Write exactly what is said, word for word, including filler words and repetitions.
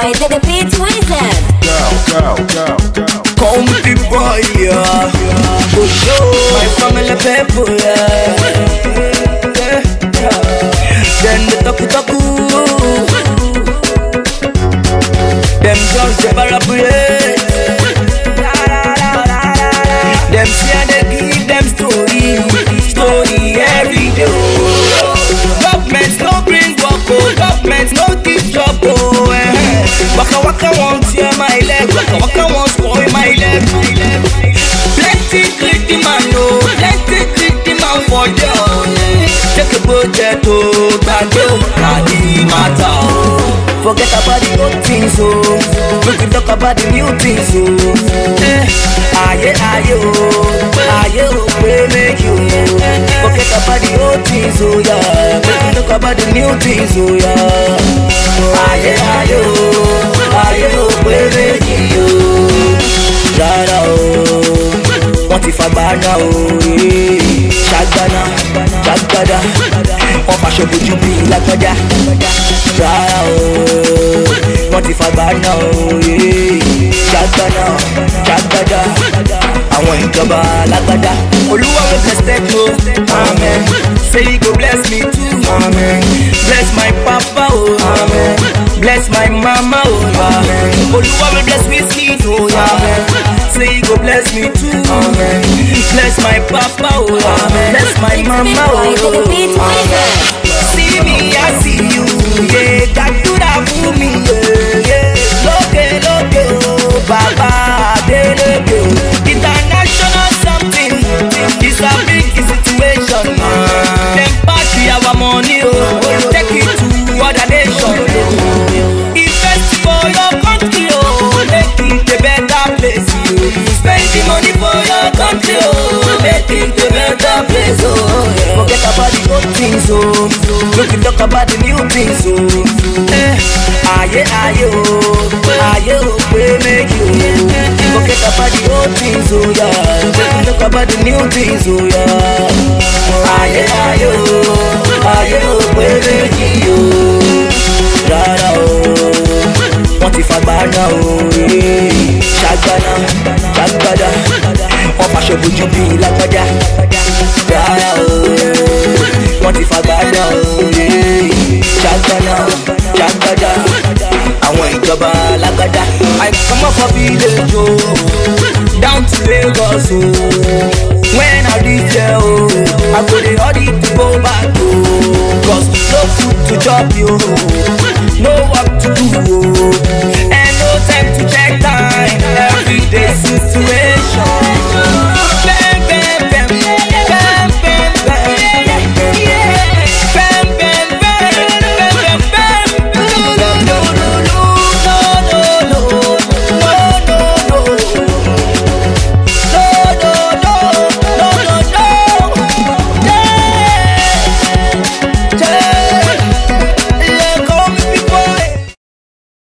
boy, the, the beat wizard. Girl, girl, girl, girl. Country boy, yeah. For sure. My family people, yeah. yeah. yeah. Then the taku taku. Them just the paraphrase. Them say they give them story, story every day. Government no bring work, oh. Government no give job, oh. Eh. Waka waka won't tear my leg, waka waka won't spoil my leg. Plenty greedy man, oh. Plenty greedy man for you. Take a budget, oh. Thank you, Kadi Mata, oh. Forget about the old things, oh. We can talk about the new things, oh. Eh, aye, aye, oh, aye, oh, we make you. Forget about the old things, oh, yeah. We can talk about the new things, oh, yeah. Aye, aye, oh, aye, oh, we make you. Dada, oh, want if I buy now, oh, Shagana, Shagada, on my show, would you be like a da? Dada, oh, want if I buy now, yeah. Shagana, Shagada, I want to buy Lagada. Oluwa will bless that, oh, amen. Say he go bless me too, amen. Bless my papa, oh, amen. Bless my mama, oh, amen. Oluwa will bless me sweet, oh, amen. Say he go bless me too, amen. Bless my papa, oh, amen. Bless my mama, oh, amen. See me, I see you, yeah. God do that for me, yeah, yeah. Look, look, oh, Baba, they look, international something. It's a big situation. Them party our money, oh, take it to other nation. Invest for your country, oh, make it a better place. Spend the money for your country, oh, make it a better place, oh. Forget about the old things, oh. Look and talk about the new things, oh. Eh, aye, aye, oh, aye, oh, we make you. Forget about the old things, oh, yeah. Look and talk about the new things, oh, yeah. Aye, aye, oh, aye, oh, we make you. Dada, oh, want if I buy now, oh, Shagana, Shagada, on my show, would you be like a da? Dada, oh, want if I buy now, oh, Shagana, Shagada, I want to buy Lagada. I come up a village, oh, down to Lagos, oh. When I reach there, oh, I go the audit to go back, oh. Cause no food to chop, yo, no work to do, oh, and no time to check time. Every day since